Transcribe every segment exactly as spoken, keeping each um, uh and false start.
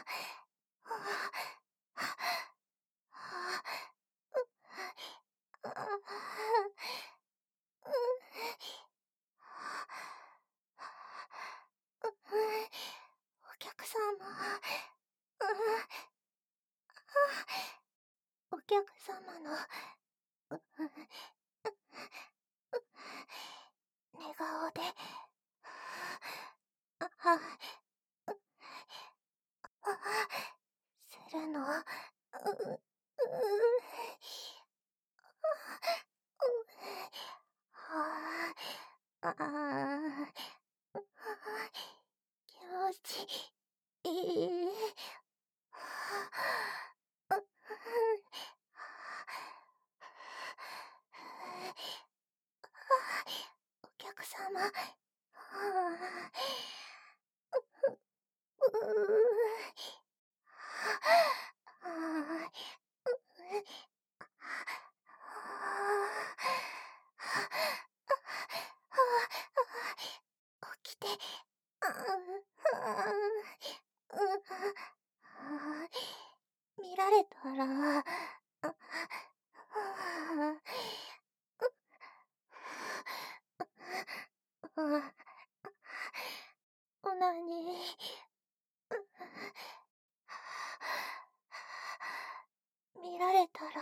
お客様、お客様の寝顔で、あ、するの、う、う、ああ、気持ちいい。お客様、起きて、見られたら、オナニー、見られたら、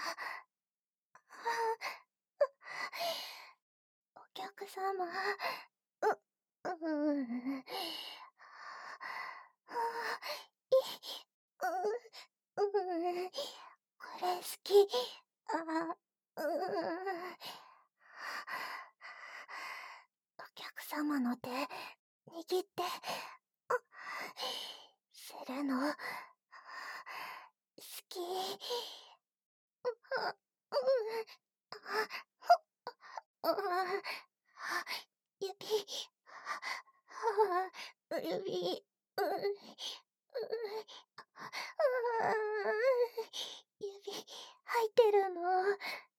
お客様、う、う、い、う、う、これ好き、あ、う、お客様の手、握って、するの、好き、指、指、指、入ってるの、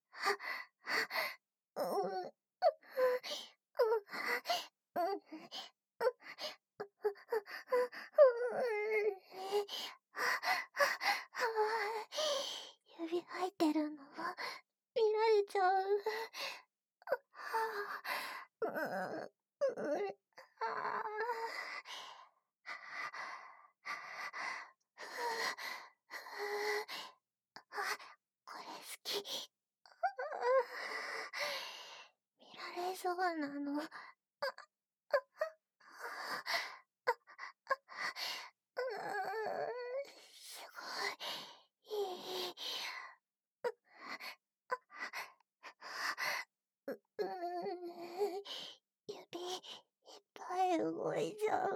指入ってるの、見られちゃう。う、う、あこれ好き。見られそうなの。すごい、いい。う、指、いっぱい動いちゃう。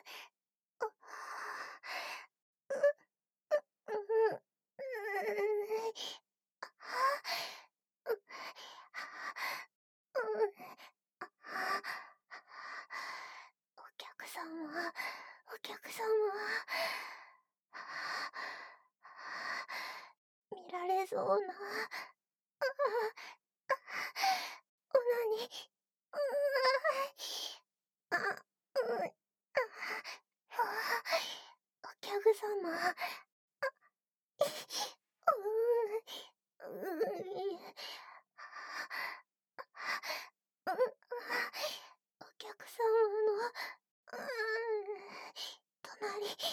お客様、お客様、見られそうな、オナニ、あ、う、お客様、う、う、お客様の、隣で、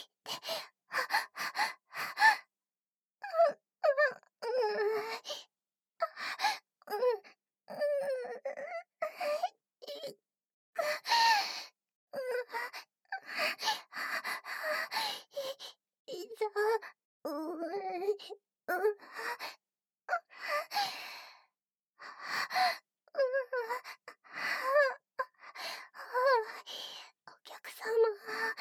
い、いざ、う、う、お客様、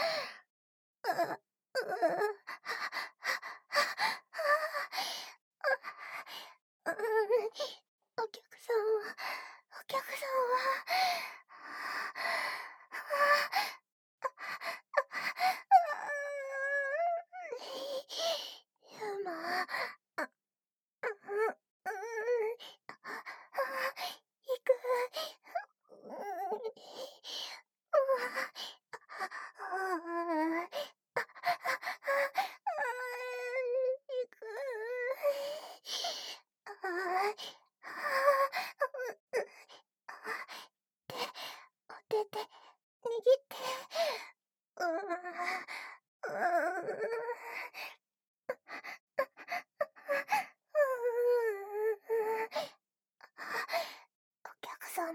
お客様、お客様、ユマ、行く。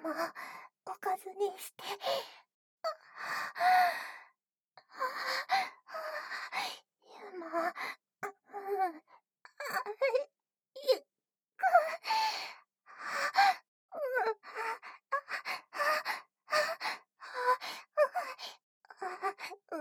おかずにして。ユマ、うん、あ、ゆっく、うん、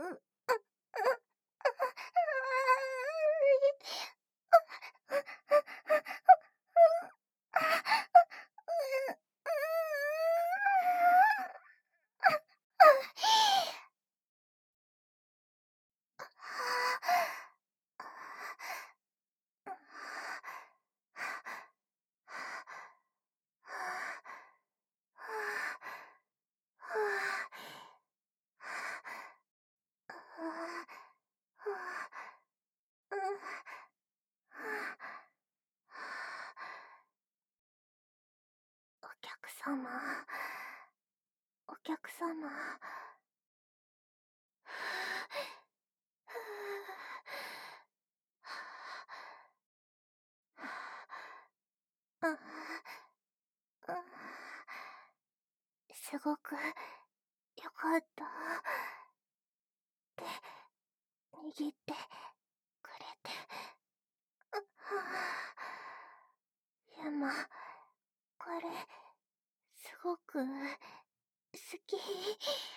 お客様、お客様。うん、うん、すごくよかったって握ってくれて。ユマ、これすごく好き。